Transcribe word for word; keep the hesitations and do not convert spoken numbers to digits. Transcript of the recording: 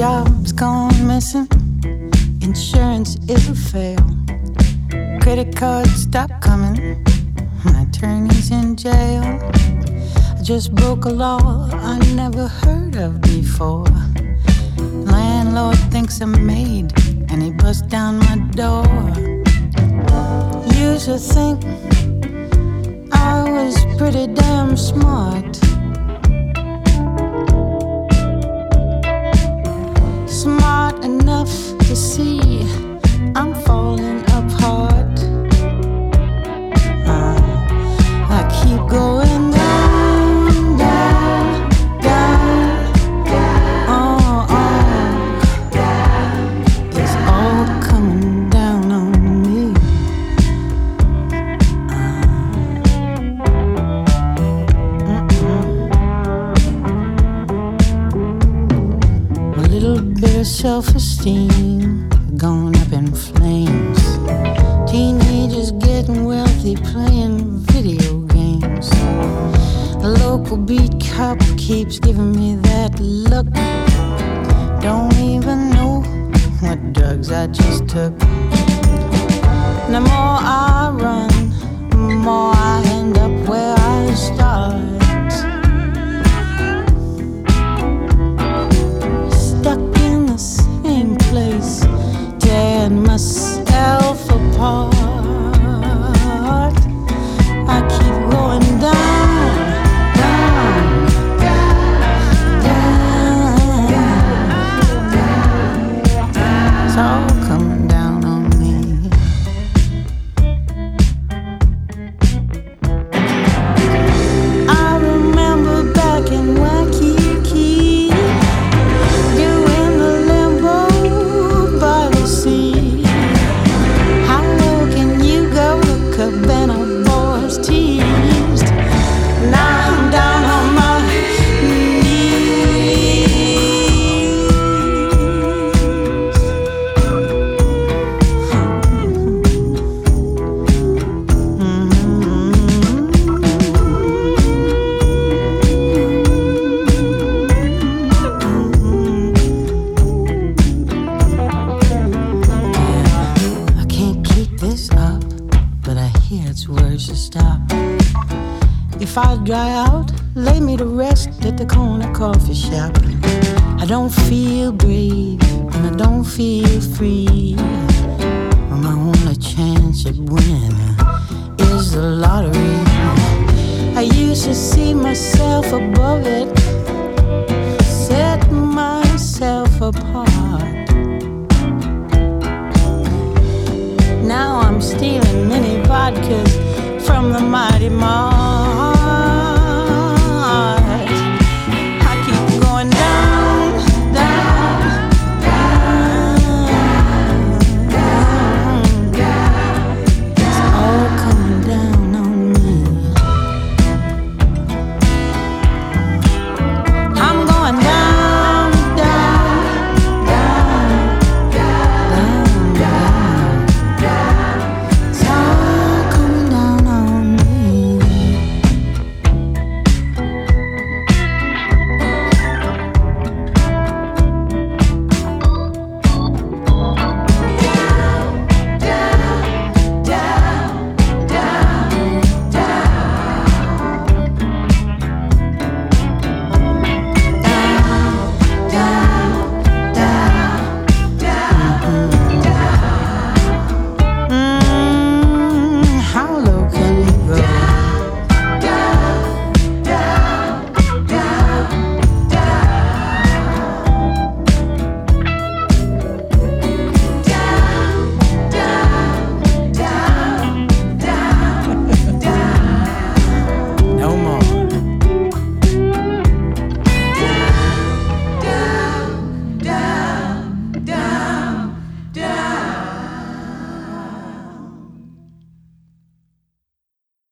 job's gone missing. Insurance is a fail. Credit cards stop coming. My attorney's in jail. I just broke a law I never heard of before. Landlord thinks I'm made, and he busts down my door. Used to think I was pretty damn smart. Smart enough to see I'm falling apart. uh, I keep going down, down, down, oh, oh. It's all coming down on me. uh, A little bit of self-esteem gone up in flames. Teenagers getting wealthy playing video games. The local beat cop keeps giving me that look. Don't even know what drugs I just took. The more I run, the more I end up where I start. Stuck in the same place, tearing myself apart. I keep going down, down, down. It's all coming down on me. I remember back in Waikiki, doing the limbo by the sea. How low can you go? The Cabana boys teased. Now I'm down on my knees. I can't keep this up, but I hear it's words to stop. If I dry out, lay me to rest at the corner coffee shop. I don't feel brave and I don't feel free. Well, my only chance at winning is the lottery. I used to see myself above it,